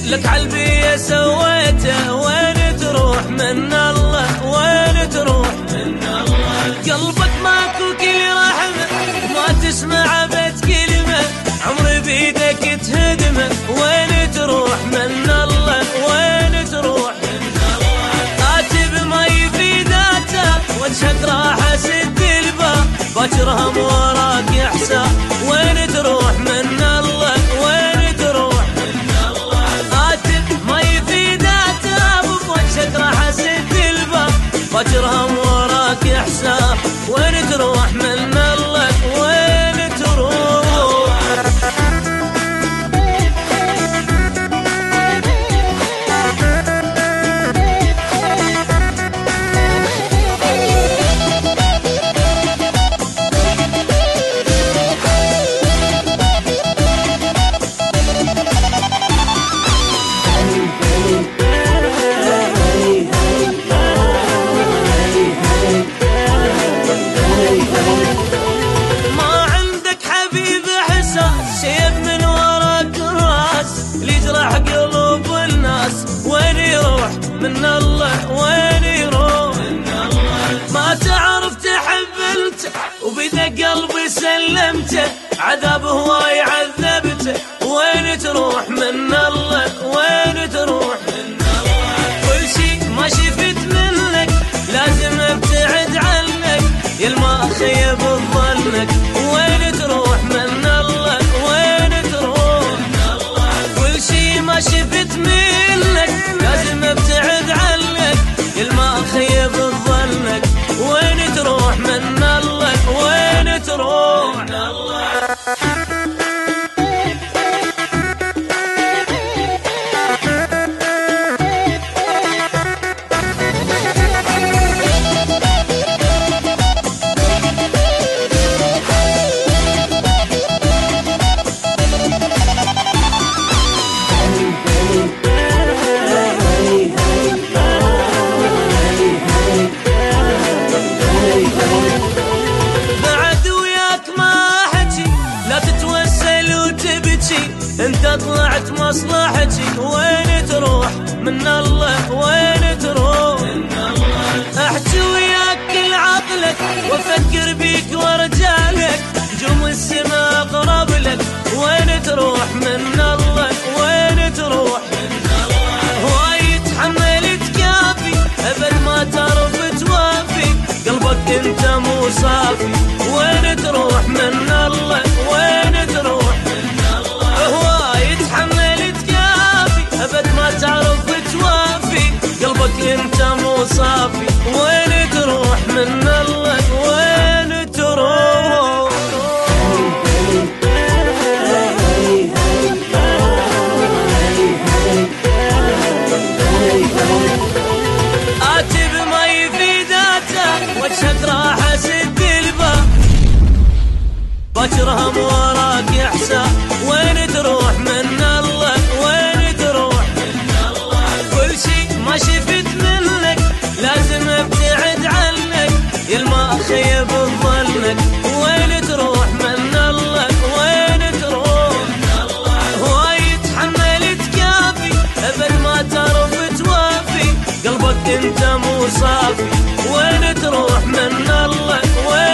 لك عالبي سويته، وين تروح من الله، وين تروح من الله. قلبك ماكو كل رحمة، ما تسمع بيت كلمة، عمري بيدك تهدمه، وين تروح من الله، وين تروح من الله. كاتب ما يفيداته، وجهك راح اسد الباب، باكر هم وراك يحساب، وين تروح من الله، وين تروح من الله. كاتب ما يفيداته، بوجهك راح اسد الباب، باكر هم وراك يحساب، وين تروح من الله، وين تروح. من الله وين يروح من الله. ما تعرف تحبلته، وبذا قلبي سلمته، عذاب هواي عذبته، وين تروح من الله، وين تروح من الله. كل شي ما شفت منك لازم ابتعد عنك، يا الما خيب ظنك، وين تروح من الله، وين تروح من الله. كل شي ما شفت منك لازم ابتعد عنك، يا الما خيب ظنك، وين تروح من الله، وين تروح من الله. انت طلعت مصلحتي، وين تروح من الله، وين تروح من الله. احكي وياك كل عقلك، وافكر بيك ورجالك، نجوم السما اقرب لك، وين تروح من الله، وين تروح من الله. هواي تحملت كافي، ابد ما تعرف توافي، قلبك انت مو صافي، وين تروح من الله، وين تروح من الله. هواي تحملت كافي، ابد ما تعرف توافي، قلبك انت مو صافي، وين تروح من الله، وين تروح. اتب ما يفيداته، وجهك راح اسد الباب، باكر هم وراك يحساب، وين تروح من الله، وين تروح من الله. كل شي ما شفت منك لازم ابتعد عنك، يا الما خيب ظنك، وين تروح من الله، وين تروح من الله. هواي تحملت كافي، ابد ما تعرف توافي، قلبك انت مو صافي، وين تروح من الله، وين